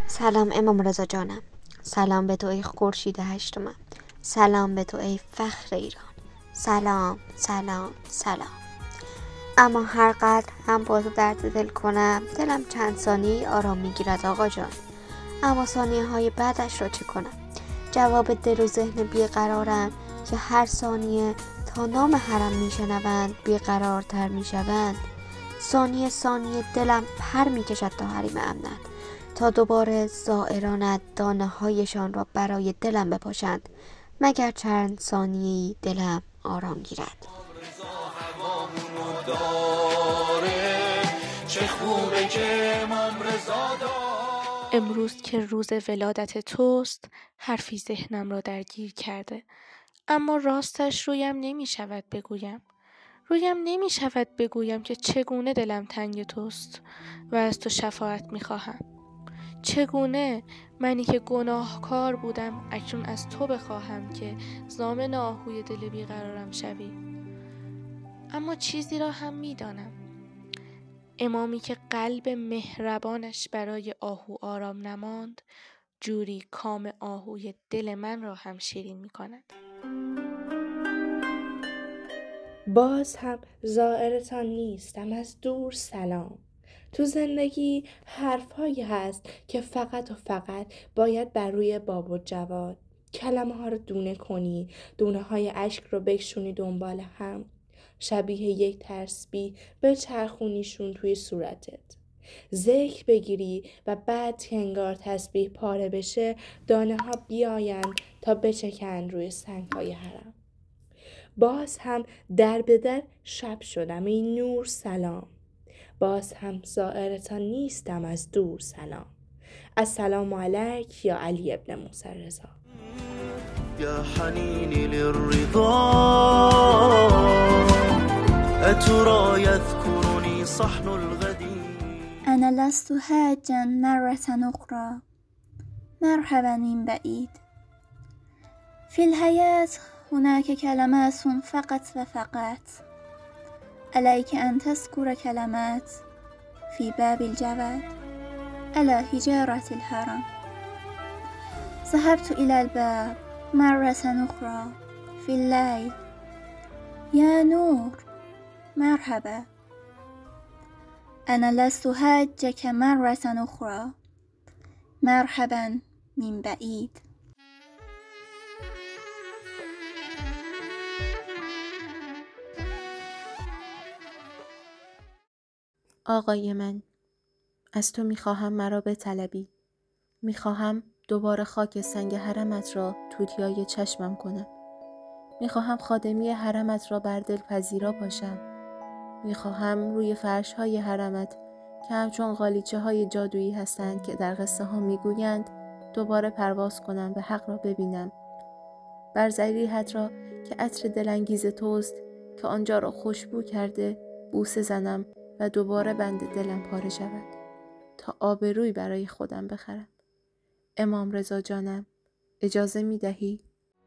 سلام امام رضا جانم. سلام به تو ای خورشید هشتمم. سلام به تو ای فخر ایران. سلام سلام سلام. اما هر قدر هم با تو درد دل کنم، دلم چند ثانیه آرام میگیرد آقا جان. اما ثانیه های بعدش را چه کنم؟ جواب دل و ذهن بیقرارم که هر ثانیه تا نام حرم میشنوند بیقرارتر میشوند. ثانیه ثانیه دلم پر میکشد تا حریم امنند، تا دوباره زائرانت دانه هایشان را برای دلم بپاشند، مگر چند ثانیه‌ای دلم آرام گیرد. امروز که روز ولادت توست، حرفی ذهنم را درگیر کرده، اما راستش رویم نمی شود بگویم. که چگونه دلم تنگ توست و از تو شفاعت می خواهم. چگونه منی که گناهکار بودم اکنون از تو بخواهم که ضامن آهوی دل بیقرارم شوی. اما چیزی را هم می دانم. امامی که قلب مهربانش برای آهو آرام نماند، جوری کام آهوی دل من را هم شیرین می کند. باز هم زائرتان نیستم، از دور سلام. تو زندگی حرفهایی هست که فقط و فقط باید بر روی باب و جواد کلمه ها رو دونه کنی، دونه های اشک رو بکشونی دنبال هم، شبیه یک تسبیح به چرخونیشون توی صورتت، ذکر بگیری و بعد که انگار تسبیح پاره بشه دانه ها بیاین تا بچکن روی سنگ های حرم. باز هم در به در شب شدم ای نور سلام. باز هم زائرتان نیستم، از دور سلام. السلام علیک یا علی ابن موسی رضا. یا حنینی للرضا اترا یذکرنی صحن الغدی. أنا لست حاجا مرة أخرى مرحبا من بعيد. في الحياة هناك كلمات فقط وفقط، عليك أن تذكر كلمات في باب الجواد على حجارة الحرم. ذهبت إلى الباب مرة أخرى في الليل. يا نور مرحبا. أنا لست حاجك مرة أخرى مرحبا من بعيد. آقای من، از تو میخواهم مرا بطلبی. میخواهم دوباره خاک سنگ حرمت را توتیای چشمم کنم. میخواهم خادمی حرمت را بر دل پذیرا باشم. میخواهم روی فرش های حرمت که همچون غالیچه های جادویی هستند که در قصه ها میگویند دوباره پرواز کنم و حق را ببینم. بر ضریحت را که عطر دلانگیز توست که آنجا را خوشبو کرده بوسه زنم و دوباره بند دلم پاره شود تا آبروی برای خودم بخرم. امام رضا جانم، اجازه می دهی؟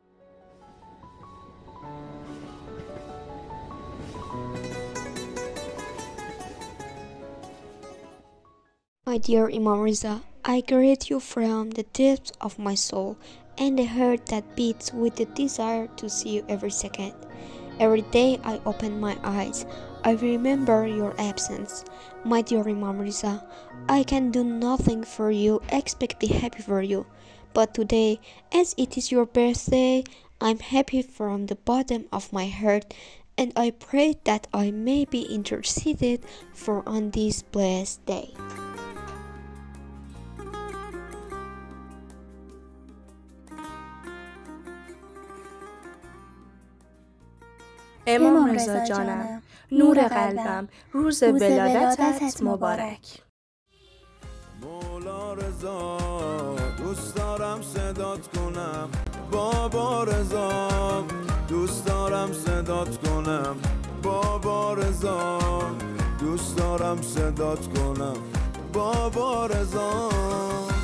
My dear Imam Riza, I greet you from the depths of my soul and the heart that beats with the desire to see you every second. Every day I open my eyes, I remember your absence. My dear Imam Riza, I can do nothing for you except be happy for you. But today, as it is your birthday, I'm happy from the bottom of my heart, and I pray that I may be interceded for on this blessed day. امام رضا جانم، نور قلبم، روز ولادتت مبارک. مولا رضا دوست دارم صدات کنم، بابا رضا دوست دارم صدات کنم، بابا رضا دوست دارم صدات کنم، بابا رضا.